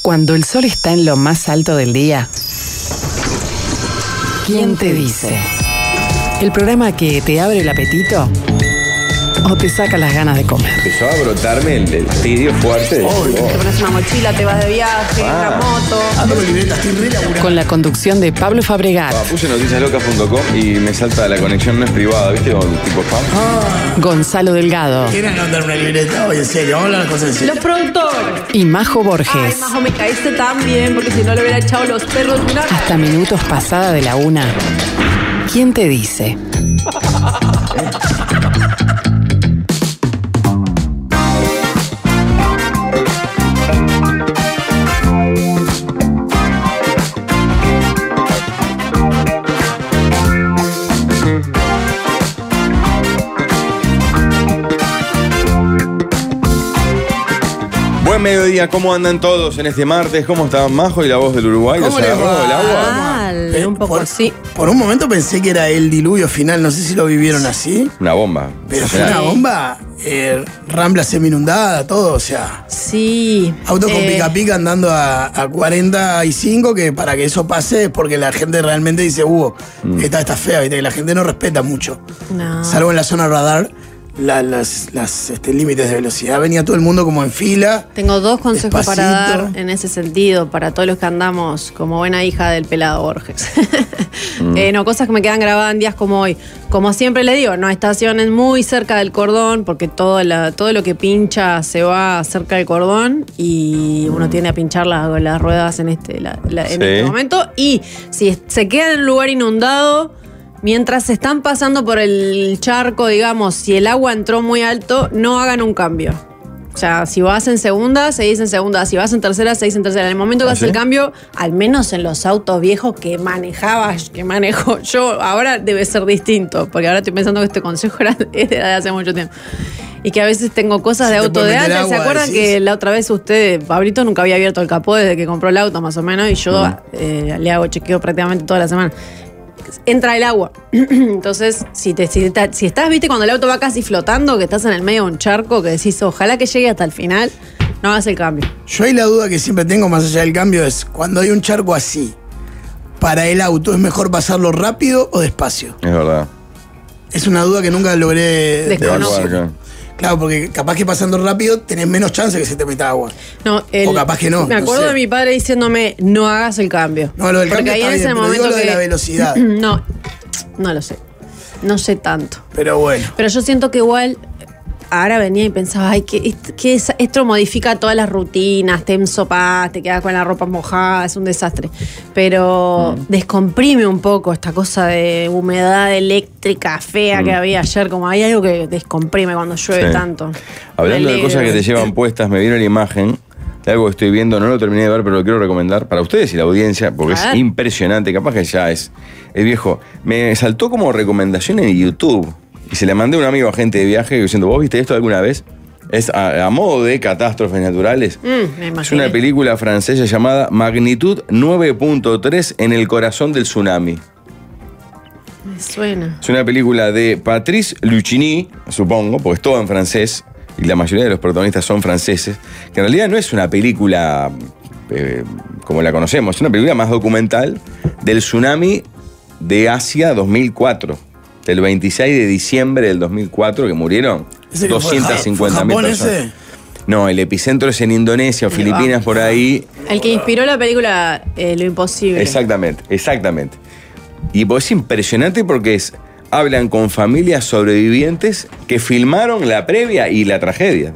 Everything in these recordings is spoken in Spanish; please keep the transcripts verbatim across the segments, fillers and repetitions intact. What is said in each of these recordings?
Cuando el sol está en lo más alto del día, ¿quién te dice? ¿El programa que te abre el apetito o te saca las ganas de comer? Empezó a brotarme el, el tirio fuerte. Oh, te pones una mochila, te vas de viaje, ah. en la moto. Ando con libreta, estoy re laburando. Con la conducción de Pablo Fabregat. Ah, puse noticias locas punto com y me salta la conexión no es privada, ¿viste? Con tipo spam. Ah. Gonzalo Delgado. ¿Quieren andar una libreta? Oye, en serio, vamos a hablar de cosas en serio. Los productores. Y Majo Borges. Ay, Majo, me caíste tan bien porque si no le hubiera echado los perros de una... Hasta minutos pasada de la una. ¿Quién te dice? Buen mediodía, ¿cómo andan todos en este martes? ¿Cómo estaban Majo y la voz del Uruguay? ¿Los agarró el agua? Mal, Eh, un poco por, así. Por un momento pensé que era el diluvio final, no sé si lo vivieron así. Una bomba. Pero fue una bomba, eh, Rambla semi-inundada, todo, o sea. Sí. Autos con eh, pica pica andando a, a cuarenta y cinco, que para que eso pase es porque la gente realmente dice, uh, Mm. esta está fea, ¿viste? Que la gente no respeta mucho. No. Salvo en la zona radar, la- las, las este, límites de velocidad. Venía todo el mundo como en fila. Tengo dos consejos Despacito. para dar en ese sentido, para todos los que andamos como buena hija del pelado Borges. Mm. eh, no, cosas que me quedan grabadas en días como hoy. Como siempre le digo, no estaciones muy cerca del cordón, porque todo, la, todo lo que pincha se va cerca del cordón y uno tiende a pinchar las, las ruedas en, este, la- la- en Sí. este momento. Y si se queda en un lugar inundado, mientras se están pasando por el charco, digamos, si el agua entró muy alto, no hagan un cambio. O sea, si vas en segunda, seguís en segunda. Si vas en tercera, seguís en tercera. En el momento que ¿Ah, haces sí? el cambio, al menos en los autos viejos que manejaba, que manejo yo, ahora debe ser distinto. Porque ahora estoy pensando que este consejo era es de hace mucho tiempo. Y que a veces tengo cosas Si de te auto puede de meter antes. ¿Se agua, acuerdan decís? que la otra vez usted, Pablito, nunca había abierto el capó desde que compró el auto, más o menos? Y yo Mm. eh, le hago chequeo prácticamente toda la semana. Entra el agua. Entonces, si, te, si, te- si estás, viste, cuando el auto va casi flotando, que estás en el medio de un charco, que decís, ojalá que llegue hasta el final, no hagas el cambio. Yo ahí la duda que siempre tengo más allá del cambio es, cuando hay un charco así, para el auto, ¿es mejor pasarlo rápido o despacio? Es verdad. Es una duda que nunca logré Desconozco. deducir. Claro. Claro, porque capaz que pasando rápido tenés menos chance que se te meta agua. No, el- O capaz que no, Me no acuerdo sé. de mi padre diciéndome, no hagas el cambio. No, lo del Porque cambio ahí está en bien, ese pero momento digo lo de que- la velocidad. No, no lo sé. No sé tanto. Pero bueno. Pero yo siento que igual, ahora venía y pensaba, ay, que, que es- esto modifica todas las rutinas, te ensopás, te quedas con la ropa mojada, es un desastre. Pero Mm. descomprime un poco esta cosa de humedad eléctrica fea Mm. que había ayer, como hay algo que descomprime cuando llueve Sí. tanto. Hablando Me de cosas que alegro. te llevan puestas, me vino la imagen de algo que estoy viendo, no lo terminé de ver, pero lo quiero recomendar para ustedes y la audiencia, porque A es ver. impresionante, capaz que ya es, es viejo. Me saltó como recomendación en YouTube y se la mandé a un amigo agente de viaje diciendo, ¿vos viste esto alguna vez? Es a, a modo de catástrofes naturales. Mm, me Es imaginé. una película francesa llamada Magnitud nueve punto tres en el corazón del tsunami. Me suena. Es una película de Patrice Lucchini, supongo, porque es todo en francés y la mayoría de los protagonistas son franceses, que en realidad no es una película eh, como la conocemos, es una película más documental del tsunami de Asia dos mil cuatro, del veintiséis de diciembre del dos mil cuatro, que murieron ¿Ese que fue doscientas cincuenta mil Japón personas. ese? No, el epicentro es en Indonesia o Filipinas, por ahí. El que inspiró la película eh, Lo Imposible. Exactamente, exactamente. Y pues es impresionante porque es, hablan con familias sobrevivientes que filmaron la previa y la tragedia.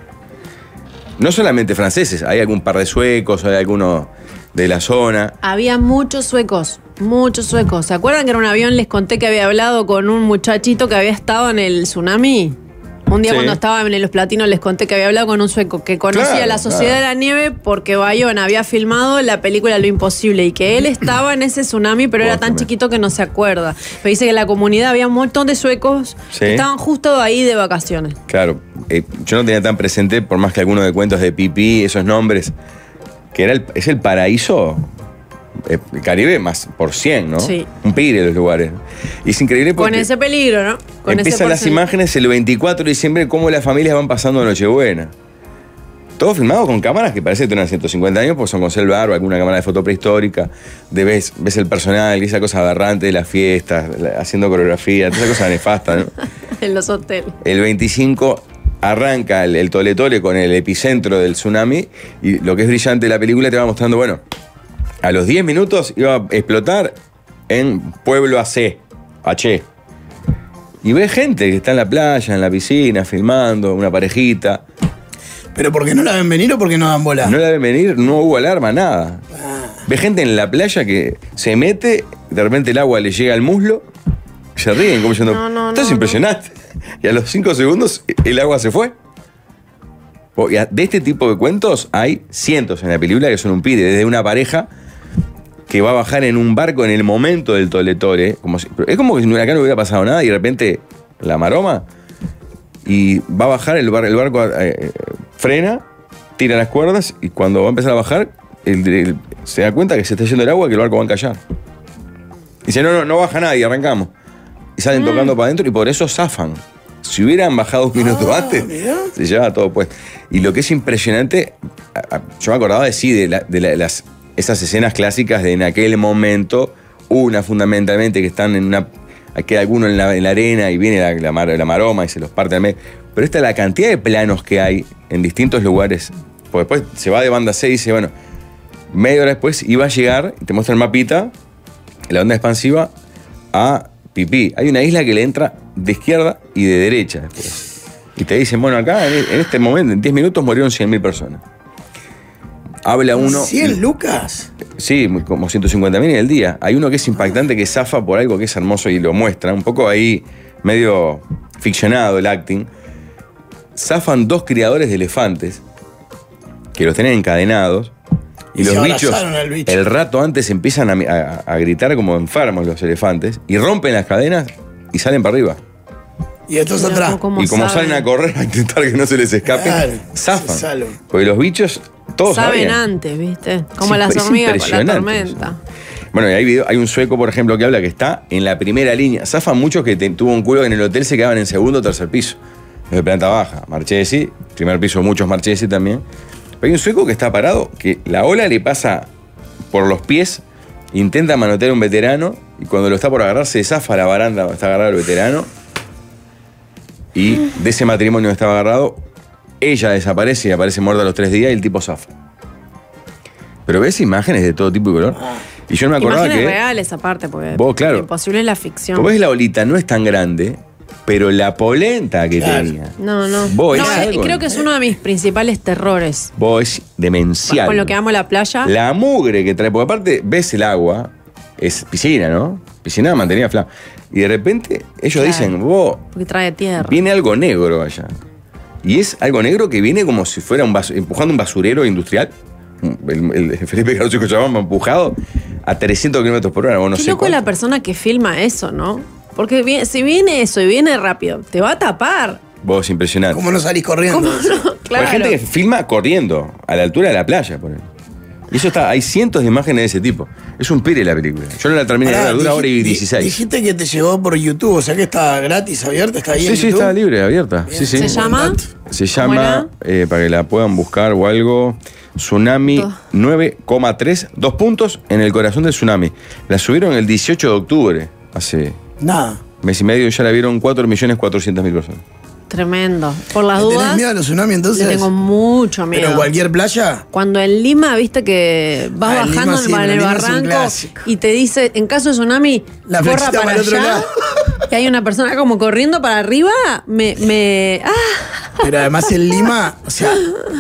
No solamente franceses, hay algún par de suecos, hay alguno de la zona. Había muchos suecos, muchos suecos. ¿Se acuerdan que en un avión les conté que había hablado con un muchachito que había estado en el tsunami? Un día Sí. cuando estaba en Los Platinos les conté que había hablado con un sueco que conocía Claro, la Sociedad claro. de la Nieve porque Bayona había filmado la película Lo Imposible y que él estaba en ese tsunami pero era tan Cuéntame. chiquito que no se acuerda. Pero dice que en la comunidad había un montón de suecos Sí. que estaban justo ahí de vacaciones. Claro, eh, yo no tenía tan presente, por más que algunos de cuentos de Pipí, esos nombres, que era el, es el paraíso eh, el Caribe más por cien, ¿no? Sí. Un pire los lugares. Y es increíble porque Con ese peligro, ¿no? Con ese empiezan las porcentaje. imágenes el veinticuatro de diciembre, cómo las familias van pasando Nochebuena. todo filmado con cámaras que parece que tienen ciento cincuenta años, porque son con celular o alguna cámara de foto prehistórica. De ves, ves el personal, esa cosa aberrante de las fiestas, la, haciendo coreografía, toda esa cosa nefasta, ¿no? En los hoteles. El veinticinco arranca el, el Tole Tole con el epicentro del tsunami, y lo que es brillante de la película te va mostrando, bueno, a los diez minutos iba a explotar en Pueblo A C, H. Y ves gente que está en la playa, en la piscina, filmando, una parejita. ¿Pero porque no la ven venir o porque no dan bola? No la ven venir, no hubo alarma, nada. Ah. Ves gente en la playa que se mete, de repente el agua le llega al muslo, se ríen como diciendo, No, no, esto es no, impresionante. Y a los cinco segundos el agua se fue. De este tipo de cuentos hay cientos en la película que son un pide, desde una pareja que va a bajar en un barco en el momento del Tole Tole, como si, es como que acá no hubiera pasado nada y de repente la maroma, y va a bajar, el, bar, el barco eh, frena, tira las cuerdas, y cuando va a empezar a bajar, el, el, se da cuenta que se está yendo el agua y que el barco va a encallar. Y dice, no, no, no baja nadie, arrancamos. Y salen mm. tocando para adentro y por eso zafan. Si hubieran bajado un minuto ah, antes, mirá. Se llevaba todo puesto. Y lo que es impresionante, yo me acordaba de sí, de, la, de la, las... esas escenas clásicas de en aquel momento, una fundamentalmente que están en una, queda alguno en la, en la arena y viene la, la, mar, la maroma y se los parte al medio. Pero esta es la cantidad de planos que hay en distintos lugares. Porque después se va de banda C y dice, bueno, media hora después iba a llegar, y te muestra el mapita, la onda expansiva, a Pipí. Hay una isla que le entra de izquierda y de derecha después. Y te dicen, bueno, acá en, en este momento, en diez minutos murieron cien mil personas. Habla uno... ¿cien lucas? Sí, como ciento cincuenta mil en el día. Hay uno que es impactante, que zafa por algo que es hermoso y lo muestra. Un poco ahí, medio ficcionado el acting. Zafan dos criadores de elefantes, que los tienen encadenados. Y, y los bichos, bicho. el rato antes empiezan a, a, a gritar como enfermos los elefantes. Y rompen las cadenas y salen para arriba. Y estos atrás. Y como saben? salen a correr a intentar que no se les escape, claro, zafan. Se porque los bichos... Todos saben sabían. antes, ¿viste? Como sí, las hormigas con la tormenta. Eso. Bueno, y hay, video, hay un sueco, por ejemplo, que habla que está en la primera línea. Zafan muchos que te, tuvo un culo que en el hotel se quedaban en segundo o tercer piso. De planta baja. Marchesi, primer piso, muchos Marchesi también. Pero hay un sueco que está parado, que la ola le pasa por los pies, intenta manotear a un veterano, y cuando lo está por agarrar, se zafa la baranda donde está agarrado el veterano. Y de ese matrimonio donde estaba agarrado, ella desaparece y aparece muerta a los tres días y el tipo zafa. Pero ves imágenes de todo tipo y color. Y yo no me acordaba imágenes que... reales aparte, porque vos, claro, imposible es la ficción. Vos ves la olita, no es tan grande, pero la polenta que claro. tenía. No, no. Vos no, es algo, creo que es uno de mis principales terrores. Vos es demencial. Con lo que amo la playa. La mugre que trae, porque aparte ves el agua, es piscina, ¿no? Piscina mantenida fla. Y de repente ellos claro. dicen, vos... porque trae tierra. Viene algo negro allá. Y es algo negro que viene como si fuera un basu- empujando un basurero industrial. El, el Felipe García Cochabamba empujado a trescientos kilómetros por hora. O no Qué sé loco es la persona que filma eso, ¿no? Porque viene, si viene eso y viene rápido, te va a tapar. Vos, impresionante. ¿Cómo no salís corriendo? ¿Cómo no? Claro. Hay gente que filma corriendo a la altura de la playa, por ejemplo. Y eso está, hay cientos de imágenes de ese tipo. Es un pire la película. Yo no la terminé de ver, dura hora y dieciséis. Dijiste que te llegó por YouTube, o sea que está gratis, abierta, está ahí sí, en sí, YouTube. está libre, abierta. Sí, sí. ¿Se llama? Se llama, eh, para que la puedan buscar o algo, Tsunami nueve coma tres, dos puntos en el corazón del tsunami. La subieron el dieciocho de octubre, hace Nada. mes y medio, ya la vieron cuatro millones cuatrocientas mil personas. Tremendo. Por las ¿Le dudas. ¿Tenés miedo a los tsunamis entonces? Le tengo mucho miedo. ¿Pero en cualquier playa? Cuando en Lima, viste que vas ah, bajando Lima, sí, en el Lima barranco y te dice, en caso de tsunami, la corra para, para el otro allá. lado. Que hay una persona como corriendo para arriba, me... me ¡ah! Pero además en Lima, o sea,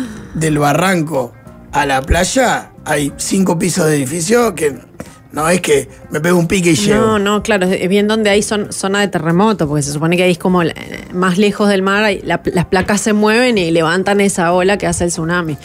del barranco a la playa hay cinco pisos de edificio que no es que me pego un pique y llego. No, no, claro, es bien donde hay son, zona de terremoto, porque se supone que ahí es como eh, más lejos del mar, hay, la, las placas se mueven y levantan esa ola que hace el tsunami.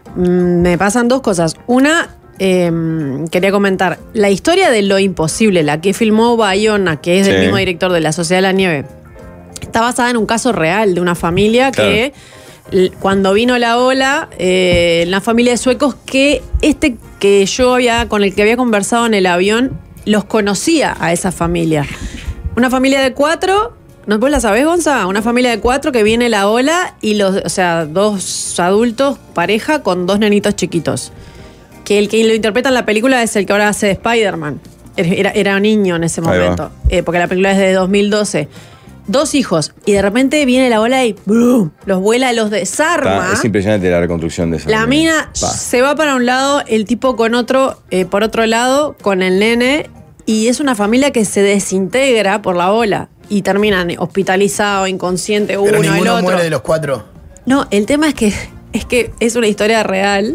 Mm, me pasan dos cosas. Una, eh, quería comentar, la historia de Lo Imposible, la que filmó Bayona, que es sí. del mismo director de La Sociedad de la Nieve, está basada en un caso real de una familia claro. que cuando vino la ola, eh, la familia de suecos que este que yo había, con el que había conversado en el avión, los conocía a esa familia. Una familia de cuatro, ¿No vos la sabés, Gonza? Una familia de cuatro que viene la ola y los, o sea, dos adultos, pareja con dos nenitos chiquitos. Que el que lo interpreta en la película es el que ahora hace de Spider-Man. Era, era un niño en ese momento, eh, porque la película es de dos mil doce. Dos hijos, y de repente viene la ola y ¡brum! Los vuela, los desarma. Está, es impresionante la reconstrucción de esa. La mina Pa. se va para un lado, el tipo con otro, eh, por otro lado, con el nene, y es una familia que se desintegra por la ola. Y terminan hospitalizados, inconsciente, uno, Pero el ninguno otro. muere de los cuatro. No, el tema es que es que es una historia real.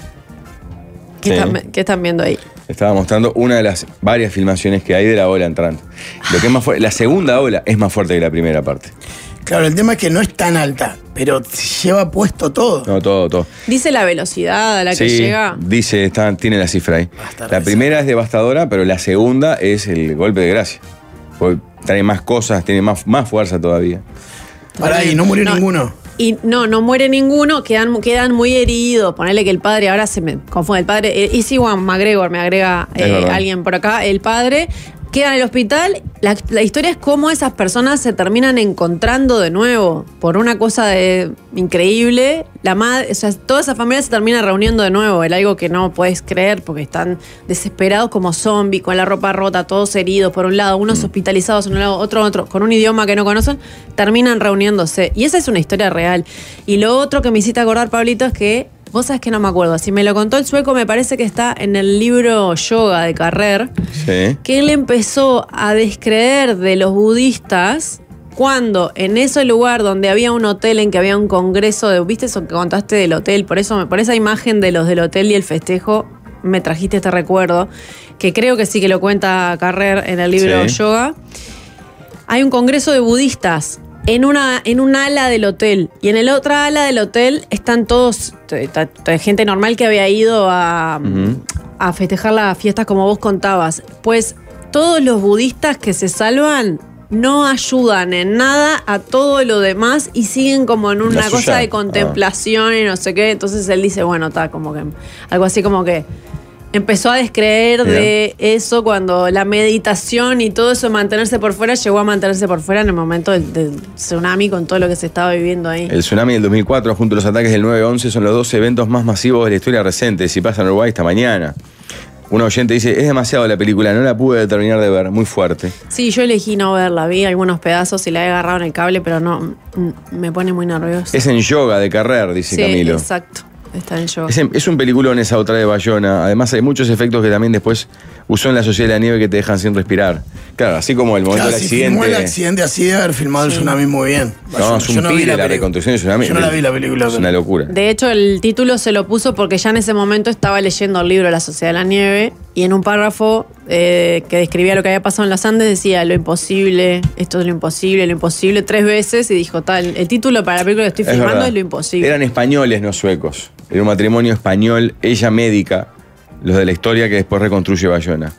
¿Qué, Sí. están, qué están viendo ahí? Estaba mostrando una de las varias filmaciones que hay de la ola entrando. Lo que es más fuerte, la segunda ola es más fuerte que la primera parte. Claro, el tema es que no es tan alta, pero lleva puesto todo. No, todo, todo. Dice la velocidad a la que Sí, llega. dice, está, tiene la cifra ahí. Basta, La reza. primera es devastadora, pero la segunda es el golpe de gracia. Porque trae más cosas, tiene más, más fuerza todavía. Pará, ahí, no murió No, ninguno. Y no, no muere ninguno, quedan, quedan muy heridos. Ponele que el padre, ahora se me confunde, el padre, eh, Easy One McGregor, me agrega Es eh, verdad. alguien por acá, el padre queda en el hospital. La, la historia es cómo esas personas se terminan encontrando de nuevo por una cosa de, increíble. La madre, o sea, toda esa familia se termina reuniendo de nuevo. Era algo que no puedes creer porque están desesperados como zombies, con la ropa rota, todos heridos por un lado, unos hospitalizados en un lado, otro otro, con un idioma que no conocen, terminan reuniéndose. Y esa es una historia real. Y lo otro que me hiciste acordar, Pablito, es que vos sabés que no me acuerdo. Si me lo contó el sueco, me parece que está en el libro Yoga de Carrer, Sí. que él empezó a descreer de los budistas cuando en ese lugar donde había un hotel en que había un congreso de, ¿viste eso que contaste del hotel? Por eso, por esa imagen de los del hotel y el festejo, me trajiste este recuerdo, que creo que sí que lo cuenta Carrer en el libro Sí. Yoga. Hay un congreso de budistas en una en un ala del hotel, y en el otra ala del hotel están todos t- t- t- gente normal que había ido a, Ujú. a festejar las fiestas como vos contabas. Pues todos los budistas que se salvan no ayudan en nada a todo lo demás y siguen como en La una suya. cosa de Ah. contemplación y no sé qué. Entonces él dice, bueno, está como que algo así como que empezó a descreer Bien. de eso cuando la meditación y todo eso de mantenerse por fuera llegó a mantenerse por fuera en el momento del, del tsunami con todo lo que se estaba viviendo ahí. El tsunami del dos mil cuatro junto a los ataques del nueve once son los dos eventos más masivos de la historia reciente. Si pasa en Uruguay esta mañana. Un oyente dice, es demasiado la película, no la pude terminar de ver, muy fuerte. Sí, yo elegí no verla, vi algunos pedazos y la he agarrado en el cable, pero no, mm, me pone muy nerviosa. Es en Yoga de Carrer, dice Sí, Camilo. exacto, está en yoga. Es, en- es un peliculón esa otra de Bayona. Además hay muchos efectos que también después usó en La Sociedad de la Nieve que te dejan sin respirar. Claro, así como el momento Claro, del si filmó accidente. el accidente así de haber filmado el tsunami muy bien. No, es un Yo no vi pile la, película. reconstrucción del tsunami. Yo no la vi la película. Es pero- una locura. De hecho, el título se lo puso porque ya en ese momento estaba leyendo el libro La Sociedad de la Nieve y en un párrafo eh, que describía lo que había pasado en los Andes decía lo imposible, esto es lo imposible, lo imposible, tres veces y dijo, tal, el título para la película que estoy Es filmando verdad. es lo imposible. Eran españoles, no suecos. Era un matrimonio español, ella médica, los de la historia que después reconstruye Bayona.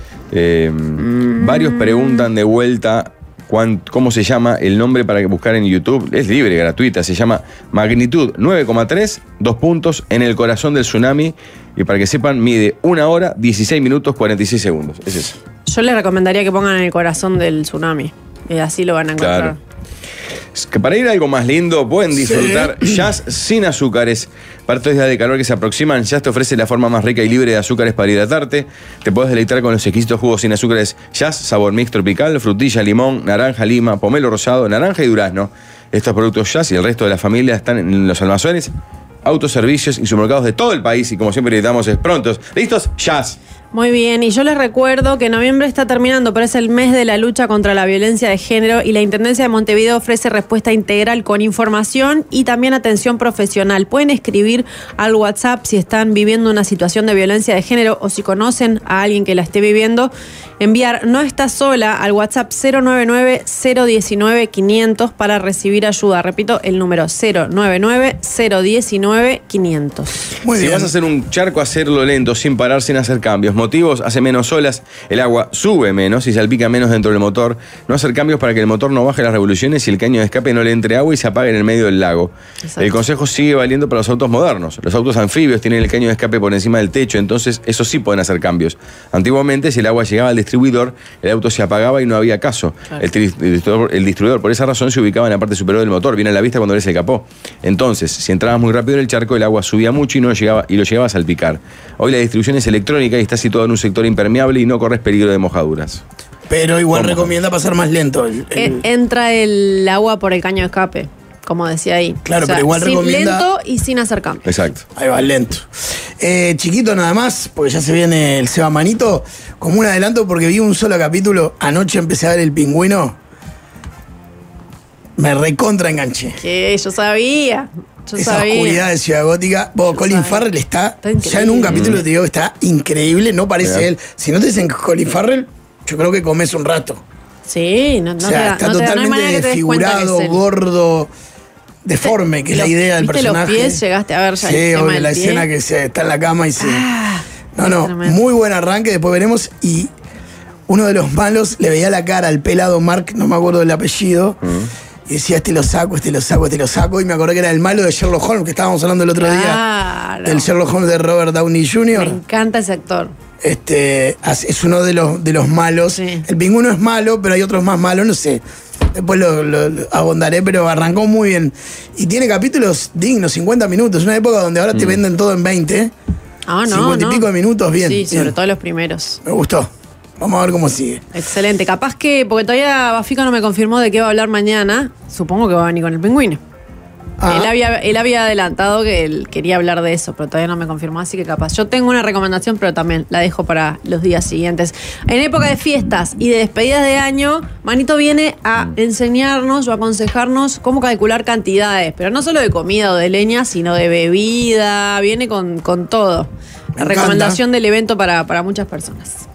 Eh, Mm. Varios preguntan de vuelta cuán- cómo se llama el nombre para que buscar en YouTube. Es libre, gratuita. Se llama Magnitud nueve coma tres, dos puntos, en el corazón del tsunami. Y para que sepan, mide una hora, dieciséis minutos, cuarenta y seis segundos. Es eso. Yo les recomendaría que pongan en el corazón del tsunami. Y así lo van a encontrar. Claro. Es que para ir a algo más lindo, pueden disfrutar Jazz sin azúcares. Para estos días de calor que se aproximan, Jazz te ofrece la forma más rica y libre de azúcares para hidratarte. Te puedes deleitar con los exquisitos jugos sin azúcares Jazz, sabor mix tropical, frutilla, limón, naranja, lima, pomelo rosado, naranja y durazno. Estos productos Jazz y el resto de la familia están en los almacenes, autoservicios y supermercados de todo el país. Y como siempre gritamos, es prontos. ¿Listos? Jazz. Muy bien, y yo les recuerdo que noviembre está terminando, pero es el mes de la lucha contra la violencia de género y la Intendencia de Montevideo ofrece respuesta integral con información y también atención profesional. Pueden escribir al WhatsApp si están viviendo una situación de violencia de género o si conocen a alguien que la esté viviendo. Enviar No Estás Sola al WhatsApp cero nueve nueve, cero uno nueve, quinientos para recibir ayuda. Repito, el número cero nueve nueve, cero uno nueve, quinientos. Muy si bien. vas a hacer un charco, hacerlo lento, sin parar, sin hacer cambios. motivos, hace menos olas, el agua sube menos y salpica menos dentro del motor. No hacer cambios para que el motor no baje las revoluciones y el caño de escape no le entre agua y se apague en el medio del lago. Exacto. El consejo sigue valiendo para los autos modernos. Los autos anfibios tienen el caño de escape por encima del techo, entonces eso sí pueden hacer cambios. Antiguamente, si el agua llegaba al distribuidor, el auto se apagaba y no había caso. Claro. El, tri- el distribuidor, el distribuidor, por esa razón, se ubicaba en la parte superior del motor, bien a la vista cuando abrís el capó. Entonces, si entrabas muy rápido en el charco, el agua subía mucho y, no llegaba, y lo llegaba a salpicar. Hoy la distribución es electrónica y está situada en un sector impermeable y no corres peligro de mojaduras. Pero igual ¿Cómo? recomienda pasar más lento. el- el- E- Entra el agua por el caño de escape, como decía ahí. Claro, pero igual sin- recomienda- lento y sin hacer cambio. Exacto. Ahí va, lento. Eh, chiquito nada más, porque ya se viene el Seba Manito. Como un adelanto, porque vi un solo capítulo. Anoche empecé a ver El Pingüino. Me recontra enganché. Que yo sabía. Yo Esa sabía. oscuridad de Ciudad Gótica. Vos, Yo Colin sabía. Farrell está, Está increíble. ya en un capítulo te digo que está increíble, no parece Mirá. él. Si no te dicen Colin Farrell, yo creo que comes un rato. Sí, no, no o te sea, da- está no te da- no hay totalmente manera que te des cuenta que desfigurado, es él. gordo, deforme, que es la Los- idea del ¿viste personaje. los pies? Llegaste a ver ya Sí, el tema obvio, del la pie. escena que se está en la cama y se. Ah, No, no, tremendo. muy buen arranque, después veremos. Y uno de los malos le veía la cara al pelado Mark, no me acuerdo del apellido, y decía, este lo saco, este lo saco, este lo saco. Y me acordé que era el malo de Sherlock Holmes, que estábamos hablando el otro día, Claro. del Sherlock Holmes de Robert Downey Me junior encanta ese actor. Este, as- es uno de los, de los malos. Sí. El Pingüino es malo, pero hay otros más malos, no sé. Después lo, lo- lo abondaré, pero arrancó muy bien. Y tiene capítulos dignos, cincuenta minutos. Una época donde ahora te venden todo en veinte. Ah, no, cincuenta no. y pico de minutos, bien. Sí, sobre bien. todo los primeros. Me gustó. Vamos a ver cómo sigue. Excelente. Capaz que, porque todavía Bafico no me confirmó de qué va a hablar mañana, supongo que va a venir con el Pingüino. Ah, Él, había, él había adelantado que él quería hablar de eso, pero todavía no me confirmó, así que capaz. Yo tengo una recomendación, pero también la dejo para los días siguientes. En época de fiestas y de despedidas de año, Manito viene a enseñarnos o aconsejarnos cómo calcular cantidades, pero no solo de comida o de leña, sino de bebida, viene con, con todo. La Me recomendación del evento para, para muchas personas.